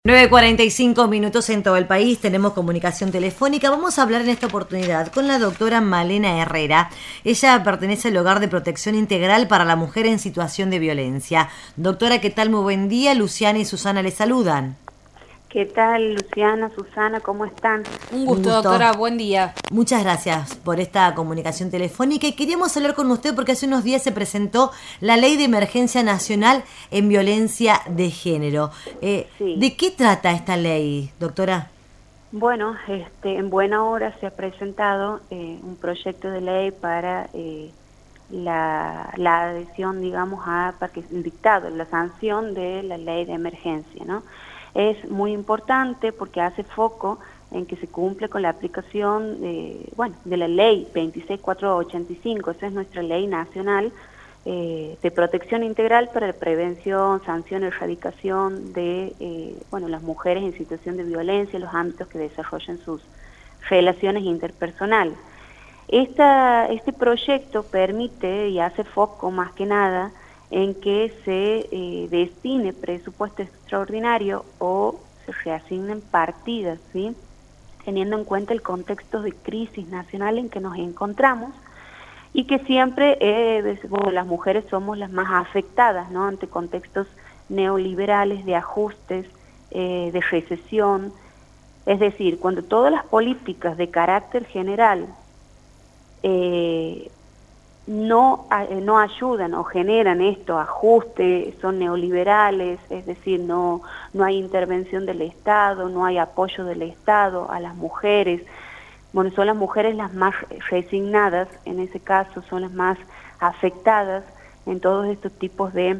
9:45 en todo el país, tenemos comunicación telefónica. Vamos a hablar en esta oportunidad con la doctora Malena Herrera. Ella pertenece al Hogar de Protección Integral para la Mujer en Situación de Violencia. Doctora, ¿qué tal? Muy buen día. Luciana y Susana les saludan. ¿Qué tal, Luciana, Susana? ¿Cómo están? Un gusto, doctora. Buen día. Muchas gracias por esta comunicación telefónica. Y queríamos hablar con usted porque hace unos días se presentó la Ley de Emergencia Nacional en Violencia de Género. Sí. ¿De qué trata esta ley, doctora? Bueno, en buena hora se ha presentado un proyecto de ley para la adhesión, digamos, para que el dictado, la sanción de la Ley de Emergencia, ¿no? Es muy importante porque hace foco en que se cumple con la aplicación de la ley 26485, esa es nuestra ley nacional de protección integral para la prevención, sanción y erradicación de las mujeres en situación de violencia en los ámbitos que desarrollan sus relaciones interpersonales. Este proyecto permite y hace foco más que nada en que se destine presupuesto extraordinario o se reasignen partidas, ¿sí? Teniendo en cuenta el contexto de crisis nacional en que nos encontramos y que siempre las mujeres somos las más afectadas, ¿no? Ante contextos neoliberales de ajustes, de recesión. Es decir, cuando todas las políticas de carácter general no ayudan o generan estos ajustes, son neoliberales, es decir, no hay intervención del Estado, no hay apoyo del Estado a las mujeres. Bueno, son las mujeres las más resignadas, en ese caso son las más afectadas en todos estos tipos de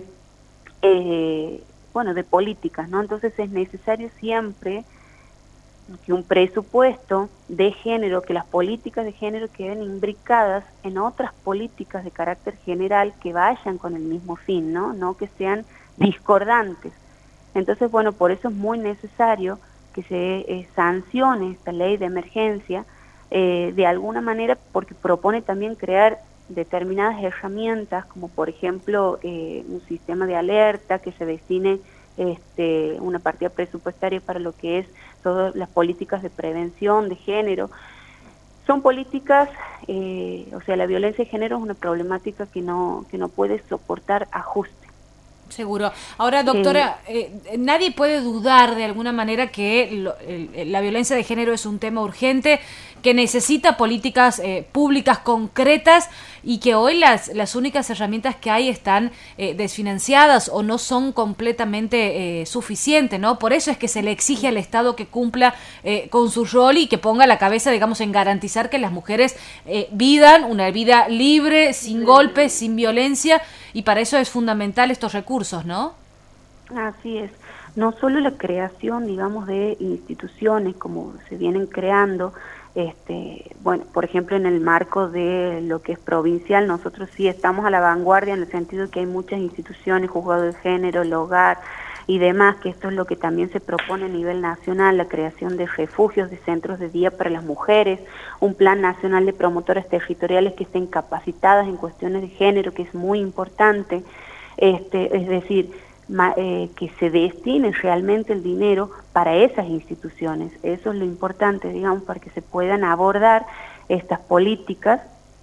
políticas, ¿no? Entonces es necesario siempre que un presupuesto de género, que las políticas de género queden imbricadas en otras políticas de carácter general que vayan con el mismo fin, no que sean discordantes. Entonces, bueno, por eso es muy necesario que se sancione esta ley de emergencia de alguna manera, porque propone también crear determinadas herramientas, como por ejemplo un sistema de alerta, que se destine una partida presupuestaria para lo que es todas las políticas de prevención de género. Son políticas, la violencia de género es una problemática que no puede soportar ajuste. Seguro. Ahora, doctora, nadie puede dudar de alguna manera que la violencia de género es un tema urgente, que necesita políticas públicas concretas y que hoy las únicas herramientas que hay están desfinanciadas o no son completamente suficientes, ¿no? Por eso es que se le exige al Estado que cumpla con su rol y que ponga la cabeza, digamos, en garantizar que las mujeres vivan una vida libre, sin golpes, sin violencia, y para eso es fundamental estos recursos, ¿no? Así es. No solo la creación, digamos, de instituciones como se vienen creando, por ejemplo, en el marco de lo que es provincial, nosotros sí estamos a la vanguardia en el sentido de que hay muchas instituciones, juzgado de género, el hogar y demás, que esto es lo que también se propone a nivel nacional, la creación de refugios, de centros de día para las mujeres, un plan nacional de promotoras territoriales que estén capacitadas en cuestiones de género, que es muy importante, es decir, que se destine realmente el dinero para esas instituciones. Eso es lo importante, digamos, para que se puedan abordar estas políticas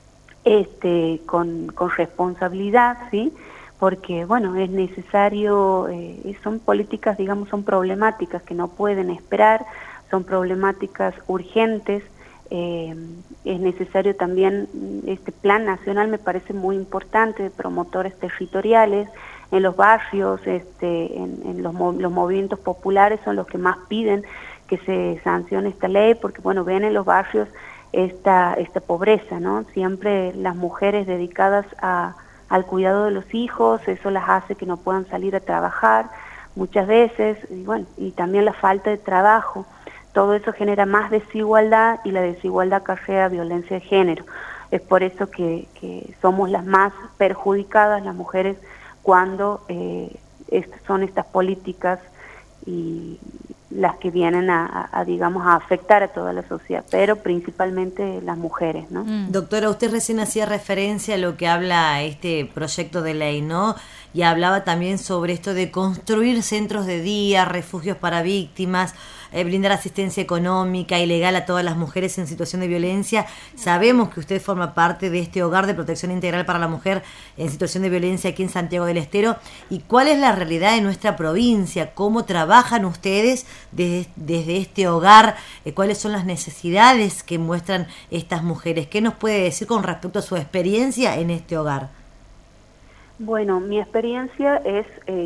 con responsabilidad, ¿sí? Porque, bueno, es necesario, son políticas, digamos, son problemáticas que no pueden esperar, son problemáticas urgentes. Es necesario también, este plan nacional me parece muy importante, de promotores territoriales en los barrios, en los movimientos populares son los que más piden que se sancione esta ley, porque bueno, ven en los barrios esta pobreza, ¿no? Siempre las mujeres dedicadas al cuidado de los hijos, eso las hace que no puedan salir a trabajar muchas veces, y también la falta de trabajo. Todo eso genera más desigualdad y la desigualdad acarrea violencia de género. Es por eso que somos las más perjudicadas, las mujeres, cuando son estas políticas y las que vienen digamos, a afectar a toda la sociedad, pero principalmente las mujeres, ¿no? Doctora, usted recién hacía referencia a lo que habla este proyecto de ley, ¿no? y hablaba también sobre esto de construir centros de día, refugios para víctimas, brindar asistencia económica y legal a todas las mujeres en situación de violencia. Sabemos que usted forma parte de este hogar de protección integral para la mujer en situación de violencia aquí en Santiago del Estero. ¿Y cuál es la realidad de nuestra provincia? ¿Cómo trabajan ustedes desde este hogar? ¿Cuáles son las necesidades que muestran estas mujeres? ¿Qué nos puede decir con respecto a su experiencia en este hogar? Bueno, mi experiencia es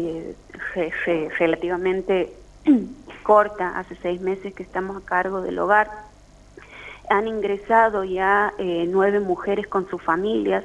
relativamente corta. Hace 6 meses que estamos a cargo del hogar. Han ingresado ya 9 mujeres con sus familias,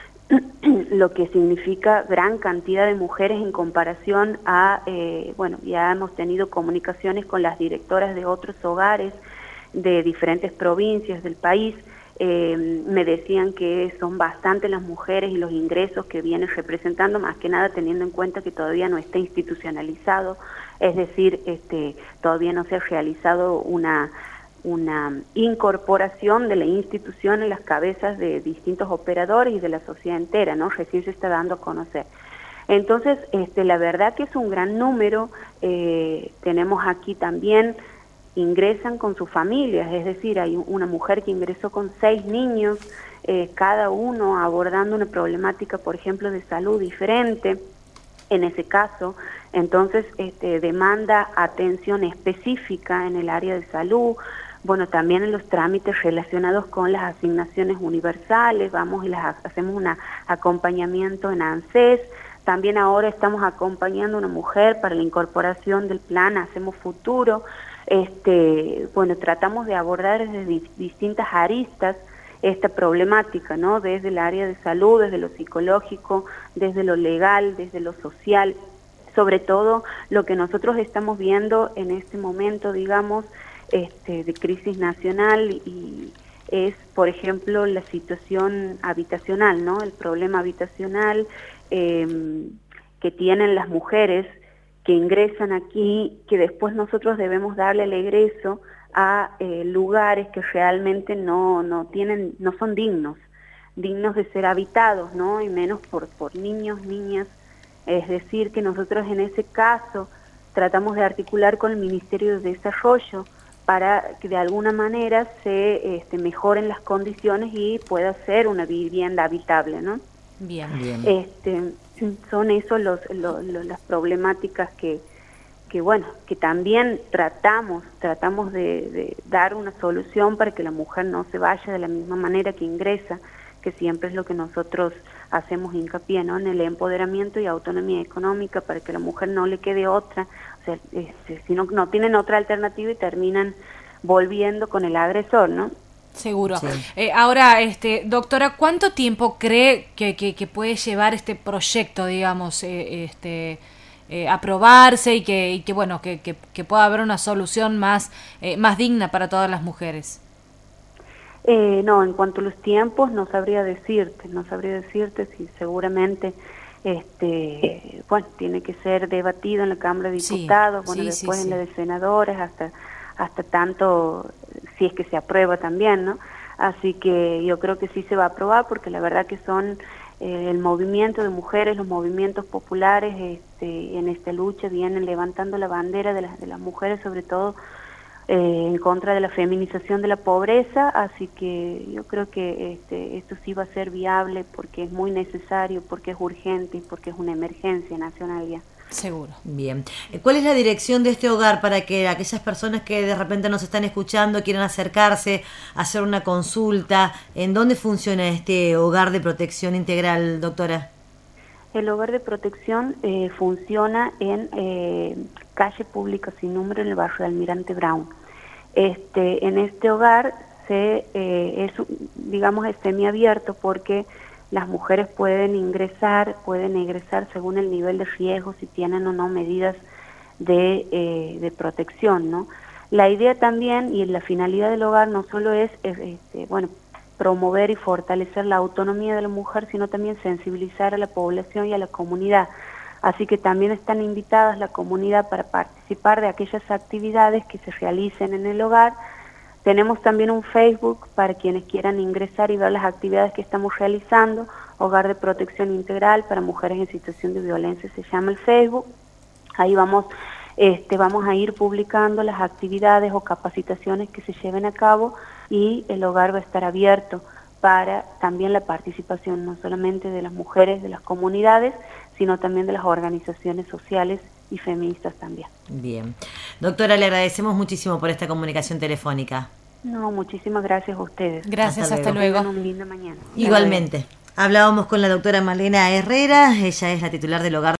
lo que significa gran cantidad de mujeres en comparación a, ya hemos tenido comunicaciones con las directoras de otros hogares de diferentes provincias del país. Me decían que son bastantes las mujeres y los ingresos que vienen representando, más que nada teniendo en cuenta que todavía no está institucionalizado, es decir, todavía no se ha realizado una incorporación de la institución en las cabezas de distintos operadores y de la sociedad entera, ¿no? Recién se está dando a conocer. Entonces, la verdad que es un gran número. Tenemos aquí también, ingresan con sus familias, es decir, hay una mujer que ingresó con 6 niños, cada uno abordando una problemática, por ejemplo, de salud diferente, en ese caso. Entonces, demanda atención específica en el área de salud. Bueno, también en los trámites relacionados con las asignaciones universales, vamos y hacemos un acompañamiento en ANSES. También ahora estamos acompañando a una mujer para la incorporación del plan Hacemos Futuro. Tratamos de abordar desde distintas aristas esta problemática, ¿no? Desde el área de salud, desde lo psicológico, desde lo legal, desde lo social. Sobre todo lo que nosotros estamos viendo en este momento, digamos, de crisis nacional, y es, por ejemplo, la situación habitacional, ¿no? El problema habitacional que tienen las mujeres que ingresan aquí, que después nosotros debemos darle el egreso a lugares que realmente no son dignos de ser habitados, ¿no? Y menos por niños, niñas. Es decir, que nosotros en ese caso tratamos de articular con el Ministerio de Desarrollo para que de alguna manera se mejoren las condiciones y pueda ser una vivienda habitable, ¿no? Bien. Son eso las problemáticas que también tratamos de dar una solución para que la mujer no se vaya de la misma manera que ingresa, que siempre es lo que nosotros hacemos hincapié, ¿no? En el empoderamiento y autonomía económica, para que a la mujer no le quede otra, o sea, si no tienen otra alternativa y terminan volviendo con el agresor, ¿no? Seguro. Sí. Ahora, doctora, ¿cuánto tiempo cree que puede llevar este proyecto, digamos, aprobarse y que pueda haber una solución más digna para todas las mujeres? No, en cuanto a los tiempos no sabría decirte si seguramente tiene que ser debatido en la Cámara de Diputados, después en la de Senadores, hasta tanto, si es que se aprueba también, ¿no? Así que yo creo que sí se va a aprobar, porque la verdad que son el movimiento de mujeres, los movimientos populares en esta lucha vienen levantando la bandera de las mujeres, sobre todo en contra de la feminización de la pobreza. Así que yo creo que esto sí va a ser viable, porque es muy necesario, porque es urgente y porque es una emergencia nacional ya. Seguro. Bien. ¿Cuál es la dirección de este hogar para que aquellas personas que de repente nos están escuchando quieran acercarse, hacer una consulta? ¿En dónde funciona este hogar de protección integral, doctora? El hogar de protección funciona en calle Pública Sin Número, en el barrio de Almirante Brown. En este hogar es semiabierto, porque las mujeres pueden ingresar, pueden egresar según el nivel de riesgo, si tienen o no medidas de protección, ¿no? La idea también y la finalidad del hogar no solo es promover y fortalecer la autonomía de la mujer, sino también sensibilizar a la población y a la comunidad. Así que también están invitadas la comunidad para participar de aquellas actividades que se realicen en el hogar. Tenemos también un Facebook para quienes quieran ingresar y ver las actividades que estamos realizando, Hogar de Protección Integral para Mujeres en Situación de Violencia, se llama el Facebook. Ahí vamos a ir publicando las actividades o capacitaciones que se lleven a cabo, y el hogar va a estar abierto para también la participación no solamente de las mujeres de las comunidades, sino también de las organizaciones sociales y feministas también. Bien. Doctora, le agradecemos muchísimo por esta comunicación telefónica. No, muchísimas gracias a ustedes. Gracias, hasta luego. Tengan una linda mañana. Igualmente. Hablábamos con la doctora Malena Herrera, ella es la titular del Hogar